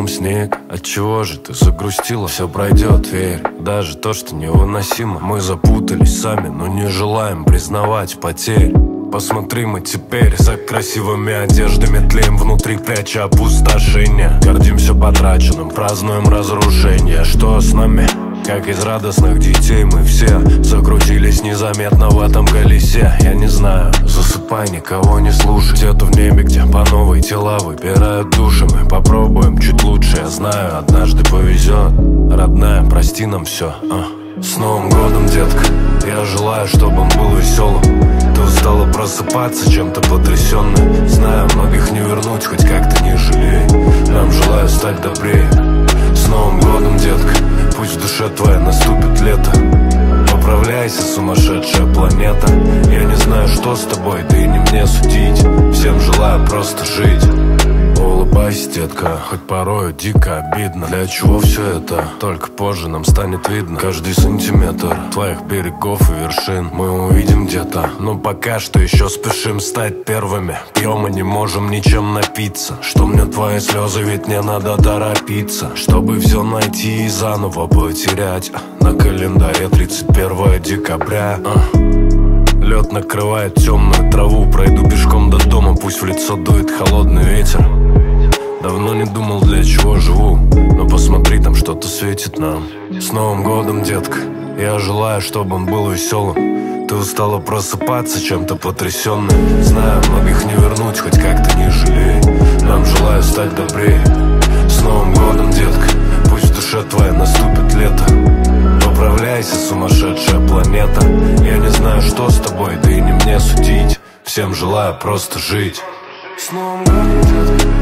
окном снег. Отчего же ты загрустила? Все пройдет, верь. Даже то, что невыносимо. Мы запутались сами, но не желаем признавать потерь. Посмотри, мы теперь за красивыми одеждами тлеем внутри, пряча опустошение. Гордимся потраченным, празднуем разрушение. Что с нами? Как из радостных детей мы все закрутились незаметно в этом колесе. Я не знаю, засыпай, никого не слушай. Где-то в небе, где по новой тела выбирают души. Мы попробуем чуть лучше, я знаю, однажды повезет. Родная, прости нам все. С Новым годом, детка. Я желаю, чтобы он был веселым. Ты устала просыпаться чем-то потрясенной. Знаю, многих не вернуть, хоть как-то не жалей. Нам желаю стать добрее. С Новым годом, детка. Пусть в душе твоей наступит лето. Поправляйся, сумасшедшая планета. Я не знаю, что с тобой, да и не мне судить. Всем желаю просто жить. Улыбайся, детка, хоть порою дико обидно. Для чего все это? Только позже нам станет видно. Каждый сантиметр твоих берегов и вершин мы увидим где-то. Но пока что еще спешим стать первыми. Пьем и не можем ничем напиться. Что мне твои слезы, ведь мне надо торопиться, чтобы все найти и заново потерять. На календаре 31 декабря. Лед накрывает темную траву. Пройду пешком до дома, пусть в лицо дует холодный ветер. Давно не думал, для чего живу, но посмотри, там что-то светит нам. С Новым годом, детка. Я желаю, чтобы он был веселым. Ты устала просыпаться чем-то потрясенной. Знаю, многих не вернуть, хоть как-то не жалей. Нам желаю стать добрее. С Новым годом, детка. Пусть в душе твоей наступит лето. Поправляйся, сумасшедшая планета. Я не знаю, что с тобой, да и не мне судить. Всем желаю просто жить. С Новым годом, детка.